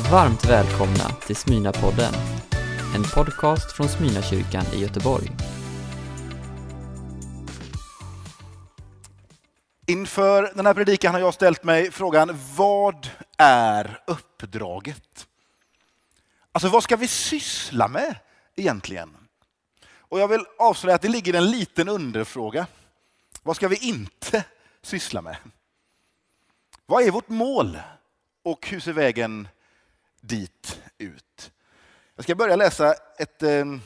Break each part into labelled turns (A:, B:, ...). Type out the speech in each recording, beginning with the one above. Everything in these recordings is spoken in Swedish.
A: Varmt välkomna till Smyrnapodden, en podcast från Smyrnakyrkan i Göteborg.
B: Inför den här predikan har jag ställt mig frågan, vad är uppdraget? Alltså vad ska vi syssla med egentligen? Och jag vill avslöja att det ligger en liten underfråga. Vad ska vi inte syssla med? Vad är vårt mål? Och hur ser vägen dit ut? Jag ska börja läsa ett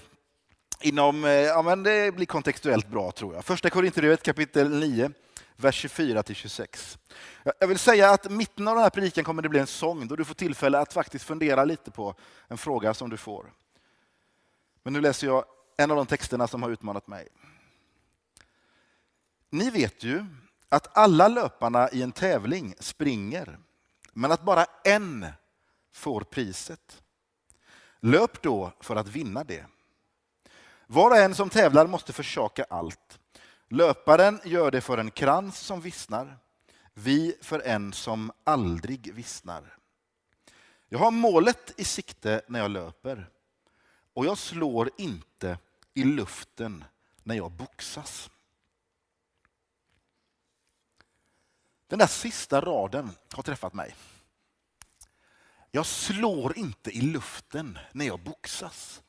B: det blir kontextuellt bra tror jag. Första Korinthierbrevet kapitel 9, vers 24-26. Jag vill säga att mitten av den här predikan kommer det bli en sång då du får tillfälle att faktiskt fundera lite på en fråga som du får. Men nu läser jag en av de texterna som har utmanat mig. Ni vet ju att alla löparna i en tävling springer, men att bara en får priset. Löp då för att vinna det. Var och en som tävlar måste försaka allt. Löparen gör det för en krans som vissnar, vi för en som aldrig vissnar. Jag har målet i sikte när jag löper, och jag slår inte i luften när jag boxas. Den där sista raden har träffat mig. Jag slår inte i luften när jag boxas.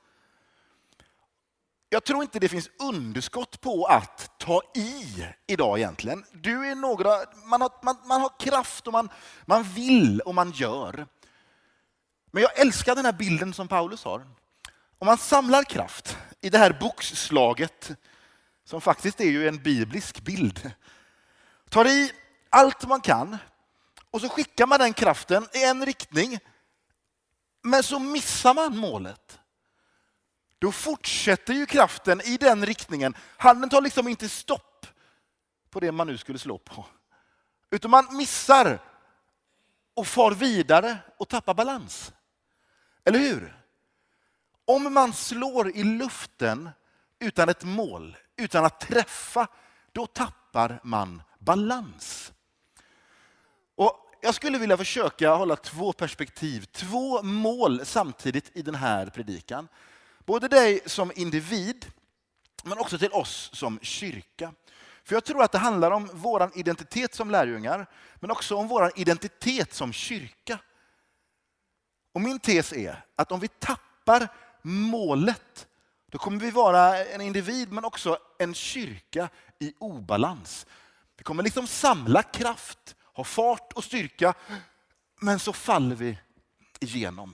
B: Jag tror inte det finns underskott på att ta i idag egentligen. Du är man har kraft och man vill och man gör. Men jag älskar den här bilden som Paulus har. Om man samlar kraft i det här boxslaget, som faktiskt är ju en biblisk bild, tar i allt man kan och så skickar man den kraften i en riktning, men så missar man målet. Då fortsätter ju kraften i den riktningen. Handen tar liksom inte stopp på det man nu skulle slå på. Utan man missar och far vidare och tappar balans. Eller hur? Om man slår i luften utan ett mål, utan att träffa, då tappar man balans. Och jag skulle vilja försöka hålla två perspektiv, två mål samtidigt i den här predikan. Både dig som individ, men också till oss som kyrka. För jag tror att det handlar om vår identitet som lärjungar, men också om vår identitet som kyrka. Och min tes är att om vi tappar målet, då kommer vi vara en individ, men också en kyrka i obalans. Vi kommer liksom samla kraft, ha fart och styrka, men så faller vi igenom.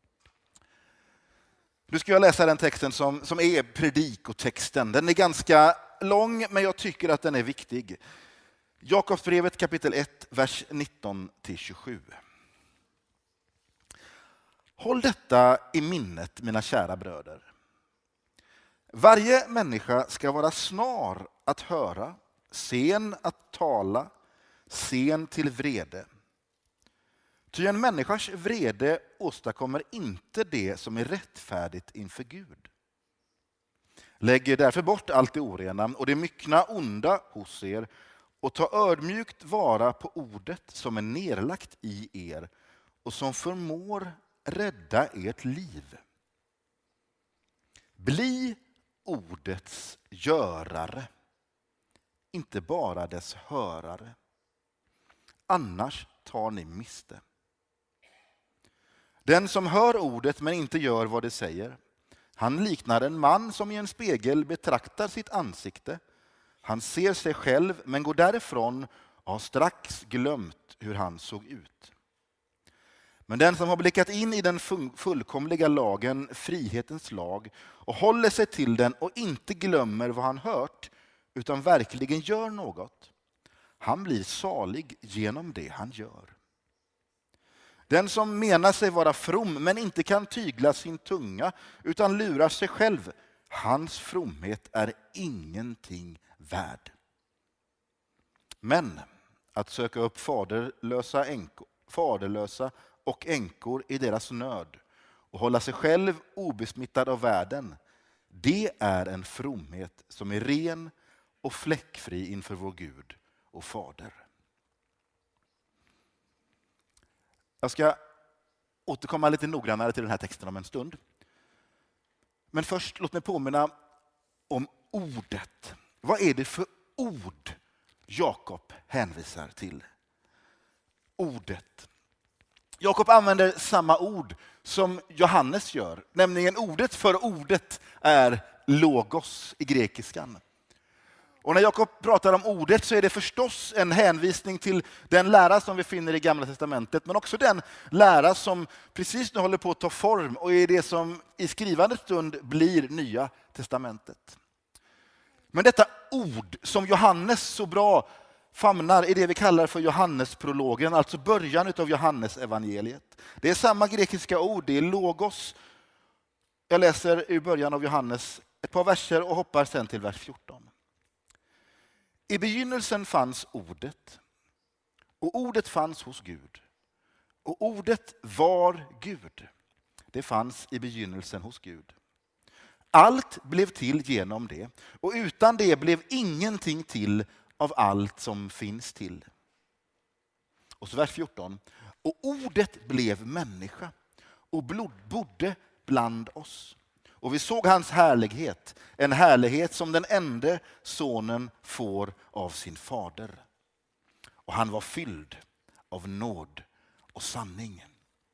B: Nu ska jag läsa den texten som är predikotexten. Den är ganska lång, men jag tycker att den är viktig. Jakobsbrevet kapitel 1, vers 19-27. Håll detta i minnet, mina kära bröder. Varje människa ska vara snar att höra, sen att tala, sen till vrede. Ty en människas vrede åstadkommer inte det som är rättfärdigt inför Gud. Lägg därför bort allt det orena och det myckna onda hos er och ta ödmjukt vara på ordet som är nerlagt i er och som förmår rädda ert liv. Bli ordets görare, inte bara dess hörare. Annars tar ni miste. Den som hör ordet men inte gör vad det säger, han liknar en man som i en spegel betraktar sitt ansikte. Han ser sig själv men går därifrån och har strax glömt hur han såg ut. Men den som har blickat in i den fullkomliga lagen, frihetens lag, och håller sig till den och inte glömmer vad han hört, utan verkligen gör något, han blir salig genom det han gör. Den som menar sig vara from men inte kan tygla sin tunga utan lurar sig själv, hans fromhet är ingenting värd. Men att söka upp faderlösa och änkor i deras nöd och hålla sig själv obesmittad av världen, det är en fromhet som är ren och fläckfri inför vår Gud och Fader. Jag ska återkomma lite noggrannare till den här texten om en stund. Men först låt mig påminna om ordet. Vad är det för ord Jakob hänvisar till? Ordet. Jakob använder samma ord som Johannes gör. Nämligen ordet för ordet är logos i grekiskan. Och när Jakob pratar om ordet så är det förstås en hänvisning till den lära som vi finner i Gamla testamentet. Men också den lära som precis nu håller på att ta form och är det som i skrivande stund blir Nya testamentet. Men detta ord som Johannes så bra famnar i det vi kallar för Johannesprologen, alltså början av Johannes evangeliet. Det är samma grekiska ord, det är logos. Jag läser i början av Johannes ett par verser och hoppar sen till vers 14. I begynnelsen fanns ordet, och ordet fanns hos Gud. Och ordet var Gud. Det fanns i begynnelsen hos Gud. Allt blev till genom det, och utan det blev ingenting till av allt som finns till. Och så vers 14. Och ordet blev människa och bodde bland oss. Och vi såg hans härlighet, en härlighet som den enda sonen får av sin fader. Och han var fylld av nåd och sanning.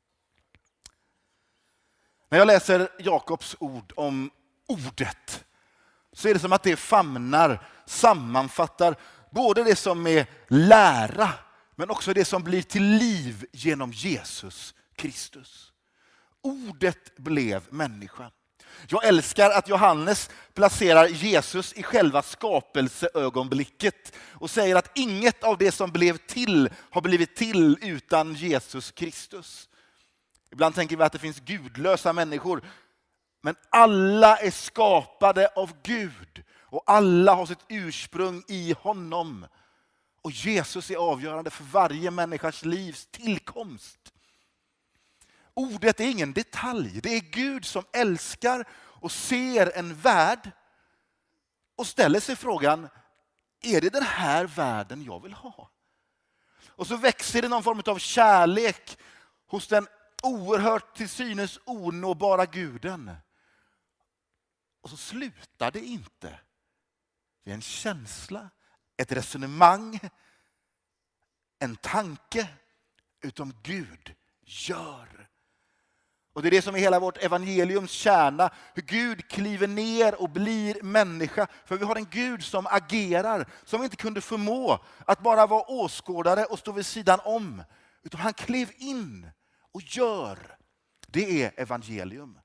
B: När jag läser Jakobs ord om ordet så är det som att det sammanfattar både det som är lära men också det som blir till liv genom Jesus Kristus. Ordet blev människa. Jag älskar att Johannes placerar Jesus i själva skapelseögonblicket och säger att inget av det som blev till har blivit till utan Jesus Kristus. Ibland tänker vi att det finns gudlösa människor, men alla är skapade av Gud och alla har sitt ursprung i honom. Och Jesus är avgörande för varje människas livs tillkomst. Ordet är ingen detalj. Det är Gud som älskar och ser en värld och ställer sig frågan, är det den här världen jag vill ha? Och så växer det någon form av kärlek hos den oerhört till synes onåbara guden. Och så slutar det inte. Det är en känsla, ett resonemang, en tanke, utom Gud gör. Och det är det som är hela vårt evangeliums kärna. Hur Gud kliver ner och blir människa. För vi har en Gud som agerar. Som inte kunde förmå att bara vara åskådare och stå vid sidan om. Utan han klev in och gör. Det är evangelium.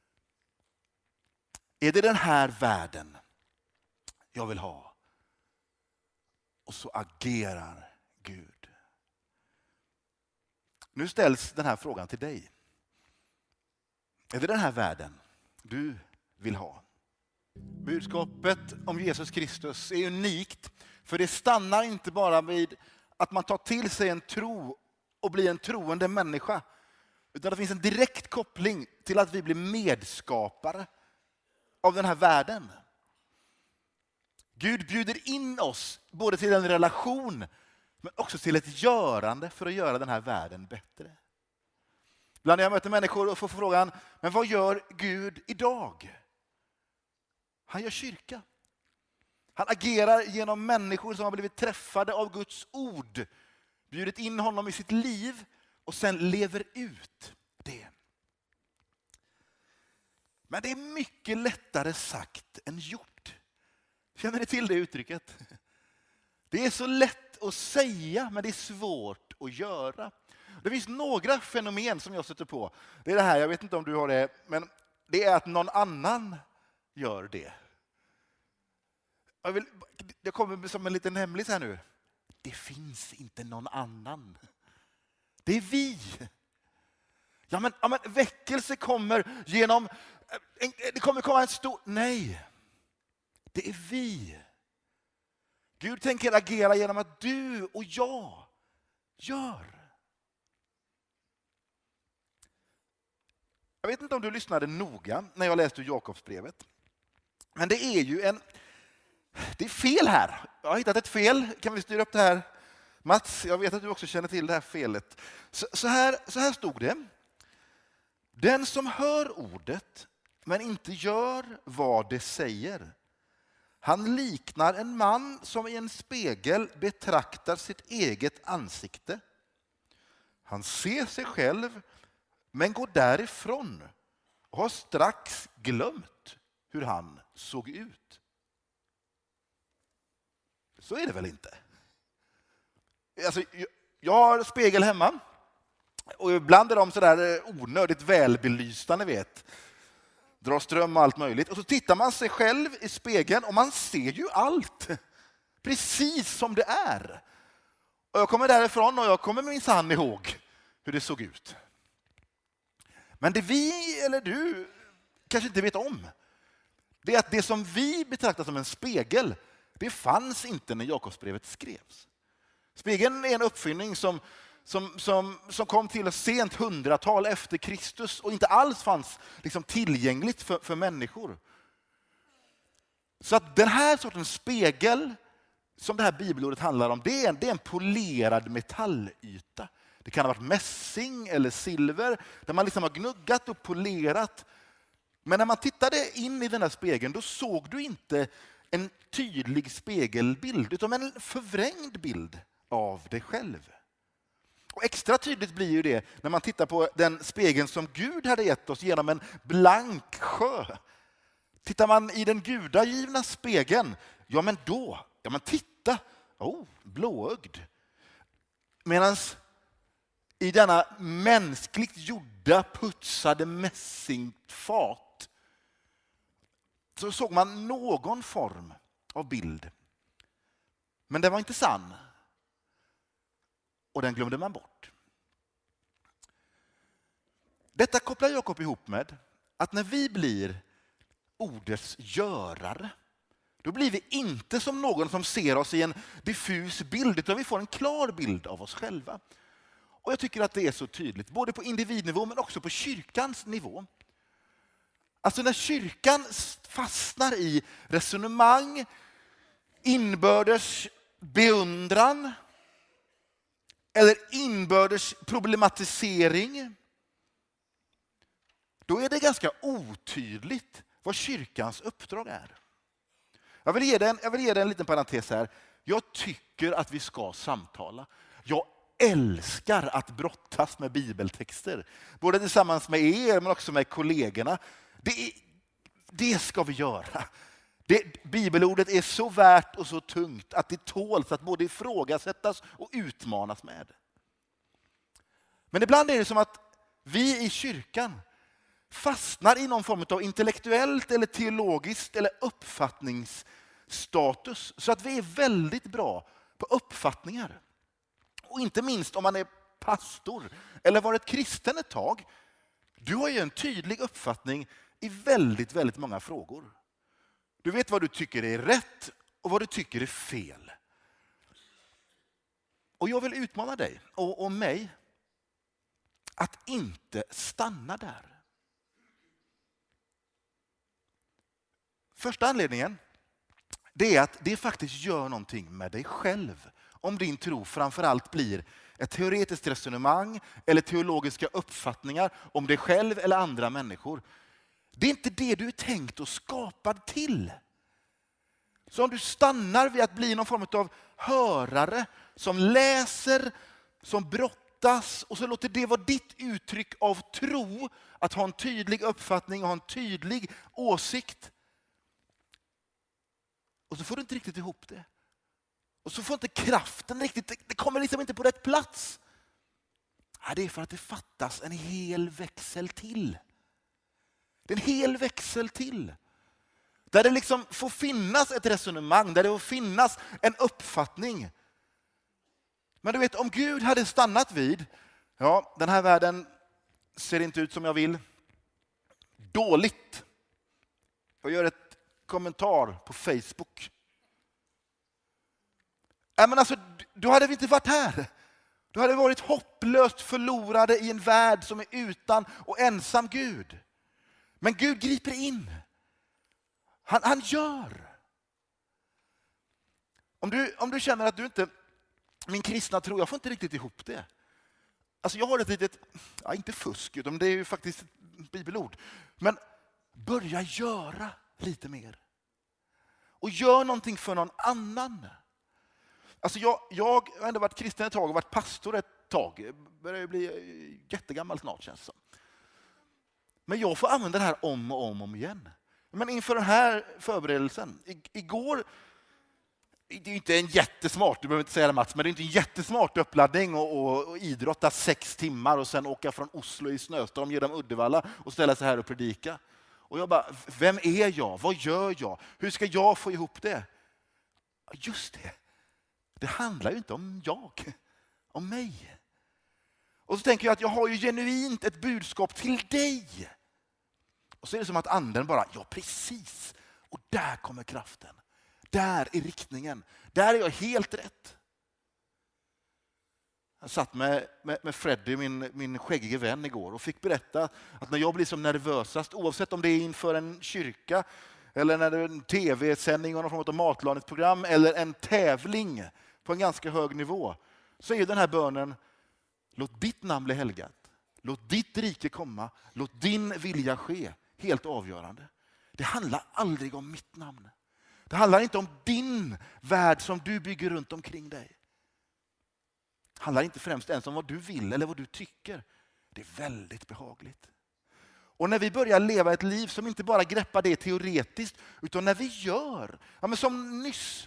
B: Är det den här världen jag vill ha? Och så agerar Gud. Nu ställs den här frågan till dig. Är det den här världen du vill ha? Budskapet om Jesus Kristus är unikt, för det stannar inte bara vid att man tar till sig en tro och blir en troende människa, utan det finns en direkt koppling till att vi blir medskapare av den här världen. Gud bjuder in oss både till en relation men också till ett görande för att göra den här världen bättre. Ibland när jag möter människor och får frågan, men vad gör Gud idag? Han gör kyrka. Han agerar genom människor som har blivit träffade av Guds ord. Bjudit in honom i sitt liv och sen lever ut det. Men det är mycket lättare sagt än gjort. Känner ni till det uttrycket? Det är så lätt att säga, men det är svårt att göra. Det finns några fenomen som jag stöter på. Det är det här, jag vet inte om du har det, men det är att någon annan gör det. Jag kommer som en liten hemlis här nu. Det finns inte någon annan. Det är vi. Ja men väckelse kommer genom, det kommer komma en stor, nej. Det är vi. Gud tänker agera genom att du och jag gör. Jag vet inte om du lyssnade noga när jag läste Jakobsbrevet. Men det är ju det är fel här. Jag har hittat ett fel. Kan vi styra upp det här? Mats, jag vet att du också känner till det här felet. Så här stod det. Den som hör ordet men inte gör vad det säger, han liknar en man som i en spegel betraktar sitt eget ansikte. Han ser sig själv men går därifrån och har strax glömt hur han såg ut. Så är det väl inte? Alltså, jag har spegel hemma och ibland är de så där onödigt välbelysta, ni vet. Drar ström och allt möjligt. Och så tittar man sig själv i spegeln och man ser ju allt. Precis som det är. Och jag kommer därifrån och jag kommer minsann ihåg hur det såg ut. Men det vi eller du kanske inte vet om, det är att det som vi betraktar som en spegel, det fanns inte när Jakobsbrevet skrevs. Spegeln är en uppfinning som kom till sent 100-tal efter Kristus och inte alls fanns liksom tillgängligt för människor. Så att den här sortens spegel som det här bibelordet handlar om, det är en polerad metallyta. Det kan ha varit mässing eller silver där man liksom har gnuggat och polerat. Men när man tittade in i den här spegeln, då såg du inte en tydlig spegelbild utan en förvrängd bild av dig själv. Och extra tydligt blir ju det när man tittar på den spegeln som Gud hade gett oss genom en blank sjö. Tittar man i den gudagivna spegeln, men titta, blåögd. Medan i denna mänskligt gjorda putsade mässingfat så såg man någon form av bild. Men den var inte sann. Och den glömde man bort. Detta kopplar Jakob ihop med att när vi blir ordets görare, då blir vi inte som någon som ser oss i en diffus bild, utan vi får en klar bild av oss själva. Och jag tycker att det är så tydligt, både på individnivå men också på kyrkans nivå. Alltså när kyrkan fastnar i resonemang, inbördes beundran eller inbördes problematisering, då är det ganska otydligt vad kyrkans uppdrag är. Jag vill ge dig en liten parentes här. Jag tycker att vi ska samtala. Jag älskar att brottas med bibeltexter. Både tillsammans med er men också med kollegorna. Det ska vi göra. Bibelordet är så värt och så tungt att det tåls att både ifrågasättas och utmanas med. Men ibland är det som att vi i kyrkan fastnar i någon form av intellektuellt eller teologiskt eller uppfattningsstatus. Så att vi är väldigt bra på uppfattningar. Och inte minst om man är pastor eller varit kristen ett tag. Du har ju en tydlig uppfattning i väldigt, väldigt många frågor. Du vet vad du tycker är rätt och vad du tycker är fel. Och jag vill utmana dig och mig att inte stanna där. Första anledningen, det är att det faktiskt gör någonting med dig själv. Om din tro framförallt blir ett teoretiskt resonemang eller teologiska uppfattningar om dig själv eller andra människor. Det är inte det du är tänkt och skapad till. Så om du stannar vid att bli någon form av hörare som läser, som brottas och så låter det vara ditt uttryck av tro, att ha en tydlig uppfattning och ha en tydlig åsikt. Och så får du inte riktigt ihop det. Och så får inte kraften riktigt, det kommer liksom inte på rätt plats. Ja, det är för att det fattas en hel växel till. Det är en hel växel till. Där det liksom får finnas ett resonemang, där det får finnas en uppfattning. Men du vet, om Gud hade stannat vid, den här världen ser inte ut som jag vill. Dåligt. Jag gör ett kommentar på Facebook. Men alltså, då hade vi inte varit här. Då hade vi varit hopplöst förlorade i en värld som är utan och ensam Gud. Men Gud griper in. Han gör. Om du känner att du inte, min kristna tro, jag får inte riktigt ihop det. Alltså jag har ett litet, inte fusk, utan det är ju faktiskt bibelord. Men börja göra lite mer. Och gör någonting för någon annan. Alltså jag har ändå varit kristen ett tag och varit pastor ett tag. Jag börjar bli jättegammal snart, känns det som. Men jag får använda det här om och om igen. Men inför den här förberedelsen, igår, det är inte en jättesmart, du behöver inte säga det Mats, men det är inte en jättesmart uppladdning och idrotta 6 timmar och sen åka från Oslo i snöstorm genom Uddevalla och ställa sig här och predika. Och jag bara, vem är jag? Vad gör jag? Hur ska jag få ihop det? Just det. Det handlar ju inte om jag, om mig. Och så tänker jag att jag har ju genuint ett budskap till dig. Och så är det som att anden bara, ja precis. Och där kommer kraften. Där är riktningen. Där är jag helt rätt. Jag satt med Freddy, min skäggige vän igår, och fick berätta att när jag blir som nervösast, oavsett om det är inför en kyrka eller när det är en tv-sändning och någon form av matlagningsprogram eller en tävling på en ganska hög nivå, så är den här bönen: låt ditt namn bli helgat, låt ditt rike komma, låt din vilja ske, helt avgörande. Det handlar aldrig om mitt namn. Det handlar inte om din värld som du bygger runt omkring dig. Det handlar inte främst ens om vad du vill eller vad du tycker. Det är väldigt behagligt. Och när vi börjar leva ett liv som inte bara greppar det teoretiskt, utan när vi gör, ja men som nyss.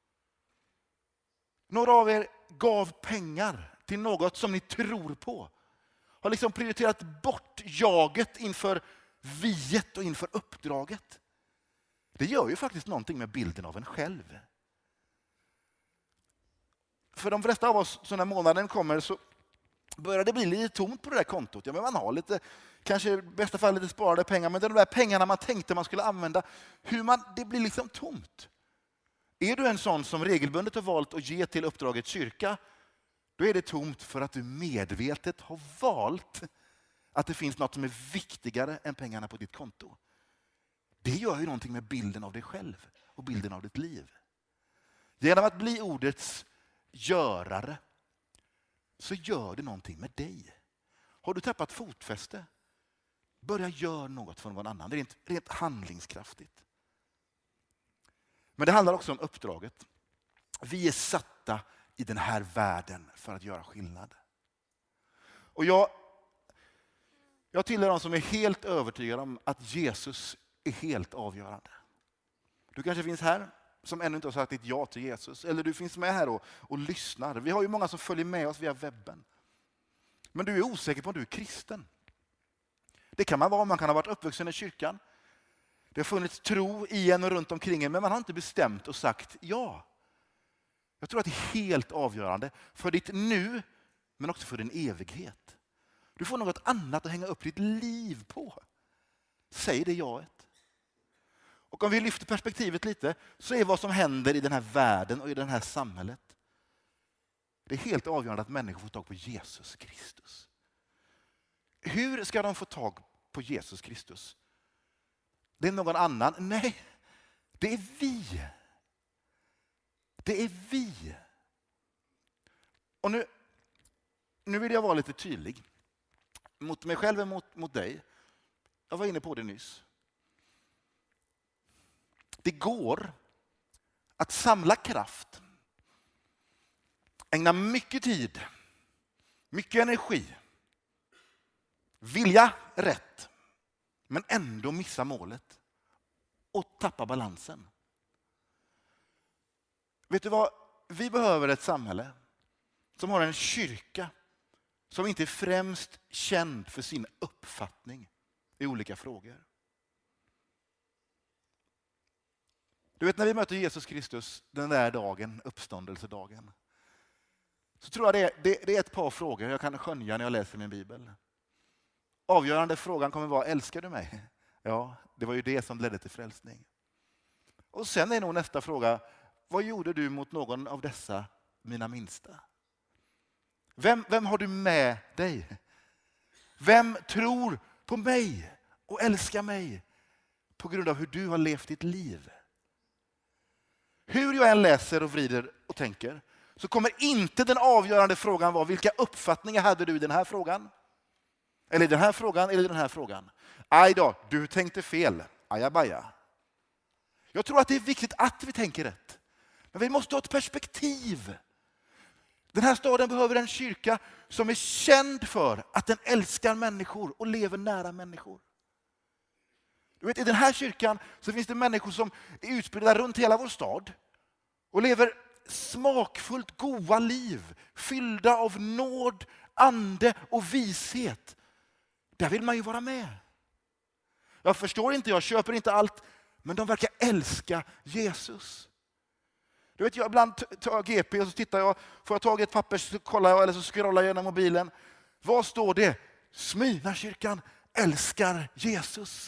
B: Några av er gav pengar till något som ni tror på. Har liksom prioriterat bort jaget inför viet och inför uppdraget. Det gör ju faktiskt någonting med bilden av en själv. För de flesta av oss, så när månaden kommer så börjar det bli lite tomt på det där kontot. Ja, men man har lite, kanske i bästa fall lite sparade pengar, men de där pengarna man tänkte man skulle använda, det blir liksom tomt. Är du en sån som regelbundet har valt att ge till uppdraget kyrka, då är det tomt för att du medvetet har valt att det finns något som är viktigare än pengarna på ditt konto. Det gör ju någonting med bilden av dig själv och bilden av ditt liv. Genom att bli ordets görare så gör det någonting med dig. Har du tappat fotfäste? Börja göra något för någon annan. Det är rent handlingskraftigt. Men det handlar också om uppdraget. Vi är satta i den här världen för att göra skillnad. Och jag tillhör de som är helt övertygade om att Jesus är helt avgörande. Du kanske finns här som ännu inte har sagt ditt ja till Jesus. Eller du finns med här och lyssnar. Vi har ju många som följer med oss via webben. Men du är osäker på om du är kristen. Det kan man vara, man kan ha varit uppvuxen i kyrkan. Det har funnits tro i en och runt omkring en, men man har inte bestämt och sagt ja. Jag tror att det är helt avgörande för ditt nu, men också för din evighet. Du får något annat att hänga upp ditt liv på. Säg det jaet. Och om vi lyfter perspektivet lite så är vad som händer i den här världen och i det här samhället, det är helt avgörande att människor får tag på Jesus Kristus. Hur ska de få tag på Jesus Kristus? Det är någon annan? Nej, det är vi. Det är vi. Och nu vill jag vara lite tydlig. Mot mig själv och mot dig. Jag var inne på det nyss. Det går att samla kraft, ägna mycket tid, mycket energi, vilja rätt, men ändå missa målet och tappa balansen. Vet du vad? Vi behöver ett samhälle som har en kyrka som inte är främst känd för sin uppfattning i olika frågor. Du vet, när vi möter Jesus Kristus den där dagen, uppståndelsedagen, så tror jag det är ett par frågor jag kan skönja när jag läser min bibel. Avgörande frågan kommer vara: älskar du mig? Ja, det var ju det som ledde till frälsning. Och sen är nog nästa fråga: vad gjorde du mot någon av dessa mina minsta? Vem har du med dig? Vem tror på mig och älskar mig på grund av hur du har levt ditt liv? Hur jag än läser och vrider och tänker så kommer inte den avgörande frågan vara: vilka uppfattningar hade du i den här frågan? Eller den här frågan, eller den här frågan. Aj då, du tänkte fel. Ajabaja. Jag tror att det är viktigt att vi tänker rätt. Men vi måste ha ett perspektiv. Den här staden behöver en kyrka som är känd för att den älskar människor och lever nära människor. Du vet, i den här kyrkan så finns det människor som är utspridda runt hela vår stad och lever smakfullt goda liv, fyllda av nåd, ande och vishet. Där vill man ju vara med. Jag förstår inte, jag köper inte allt, men de verkar älska Jesus. Du vet, jag ibland tar GP och så tittar jag, får jag tag i ett papper så kollar jag eller så scrollar jag genom mobilen. Vad står det? Smyrnakyrkan älskar Jesus.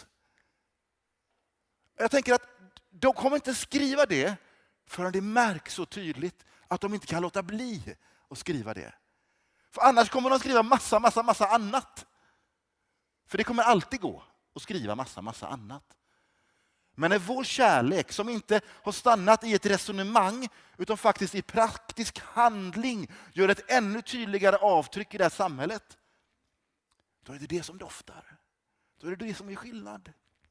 B: Jag tänker att de kommer inte skriva det förrän det märks så tydligt att de inte kan låta bli att skriva det. För annars kommer de skriva massa annat. För det kommer alltid gå att skriva massa annat. Men när vår kärlek, som inte har stannat i ett resonemang utan faktiskt i praktisk handling, gör ett ännu tydligare avtryck i det här samhället, då är det det som doftar. Då är det det som är skillnad.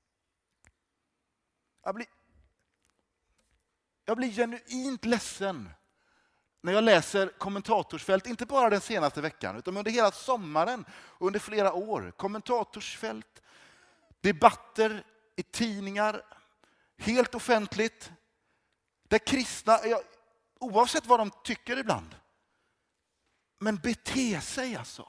B: Jag blir genuint ledsen när jag läser kommentatorsfält, inte bara den senaste veckan utan under hela sommaren och under flera år. Kommentatorsfält, debatter i tidningar, helt offentligt, där kristna, oavsett vad de tycker ibland, men bete sig alltså.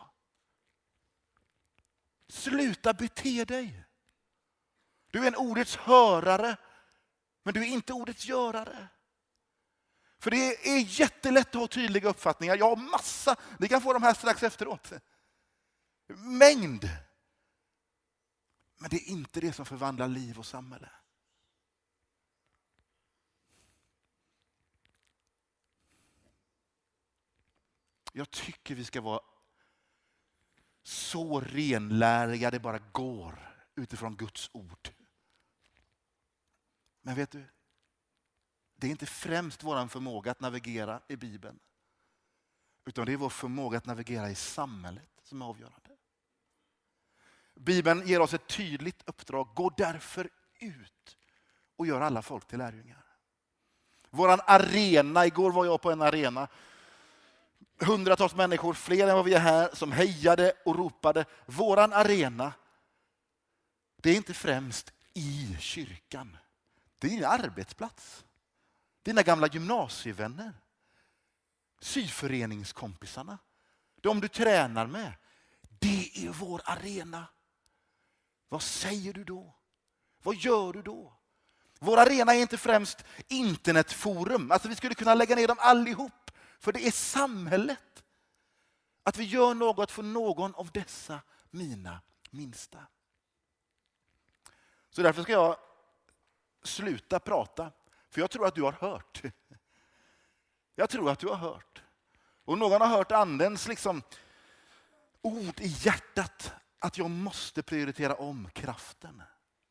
B: Sluta bete dig. Du är en ordets hörare, men du är inte ordets görare. För det är jättelätt att ha tydliga uppfattningar. Jag har massa, ni kan få de här strax efteråt. Mängd. Men det är inte det som förvandlar liv och samhälle. Jag tycker vi ska vara så renläriga det bara går utifrån Guds ord. Men vet du, det är inte främst vår förmåga att navigera i Bibeln, utan det är vår förmåga att navigera i samhället som är avgörande. Bibeln ger oss ett tydligt uppdrag. Gå därför ut och gör alla folk till lärjungar. Våran arena, igår var jag på en arena. Hundratals människor, fler än vad vi är här, som hejade och ropade. Våran arena, det är inte främst i kyrkan. Det är din arbetsplats. Dina gamla gymnasievänner. Syföreningskompisarna. De du tränar med. Det är vår arena. Vad säger du då? Vad gör du då? Vår arena är inte främst internetforum. Alltså vi skulle kunna lägga ner dem allihop. För det är samhället. Att vi gör något för någon av dessa mina minsta. Så därför ska jag sluta prata. För jag tror att du har hört. Jag tror att du har hört. Och någon har hört andens ord i hjärtat. Att jag måste prioritera om kraften.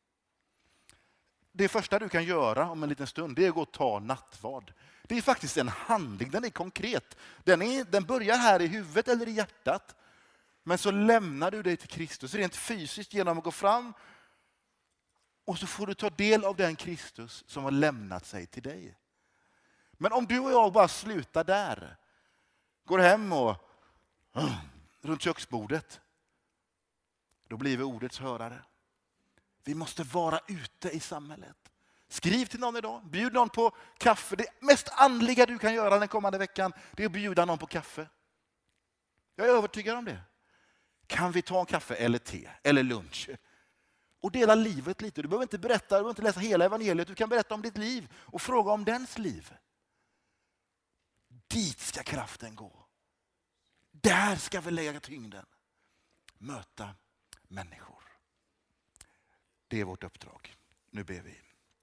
B: Det första du kan göra om en liten stund, det är att gå och ta nattvard. Det är faktiskt en handling, den är konkret. Den börjar här i huvudet eller i hjärtat. Men så lämnar du dig till Kristus rent fysiskt genom att gå fram. Och så får du ta del av den Kristus som har lämnat sig till dig. Men om du och jag bara slutar där, går hem och runt köksbordet, då blir vi ordets hörare. Vi måste vara ute i samhället. Skriv till någon idag, bjud någon på kaffe. Det mest andliga du kan göra den kommande veckan, det är att bjuda någon på kaffe. Jag är övertygad om det. Kan vi ta en kaffe eller te eller lunch? Och dela livet lite. Du behöver inte berätta, du behöver inte läsa hela evangeliet. Du kan berätta om ditt liv och fråga om dens liv. Dit ska kraften gå. Där ska vi lägga tyngden. Möta människor. Det är vårt uppdrag. Nu ber vi.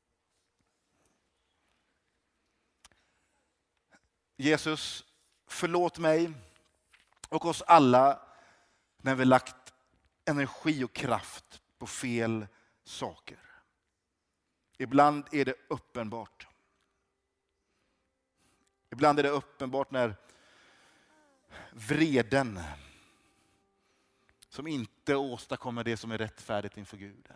B: Jesus, förlåt mig och oss alla när vi lagt energi och kraft på fel saker. Ibland är det uppenbart. Ibland är det uppenbart när vreden som inte åstadkommer det som är rättfärdigt inför Gud.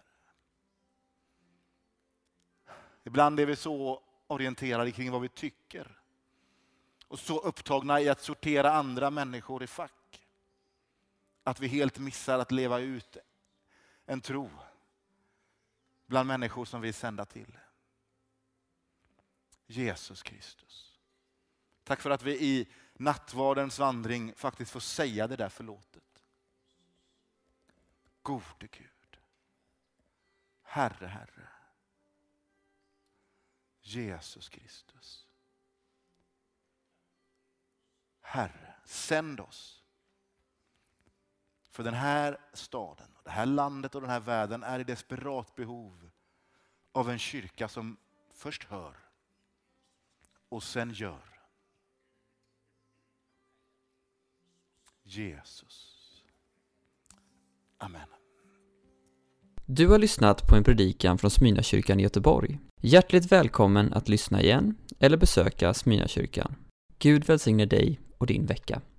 B: Ibland är vi så orienterade kring vad vi tycker och så upptagna i att sortera andra människor i fack att vi helt missar att leva ut en tro bland människor som vi är sända till. Jesus Kristus. Tack för att vi i nattvardens vandring faktiskt får säga det där förlåtet. Gode Gud. Herre, Herre. Jesus Kristus. Herre, sänd oss. För den här staden, det här landet och den här världen är i desperat behov av en kyrka som först hör och sen gör. Jesus. Amen.
A: Du har lyssnat på en predikan från Smyrnakyrkan i Göteborg. Hjärtligt välkommen att lyssna igen eller besöka Smyrnakyrkan. Gud välsigne dig och din vecka.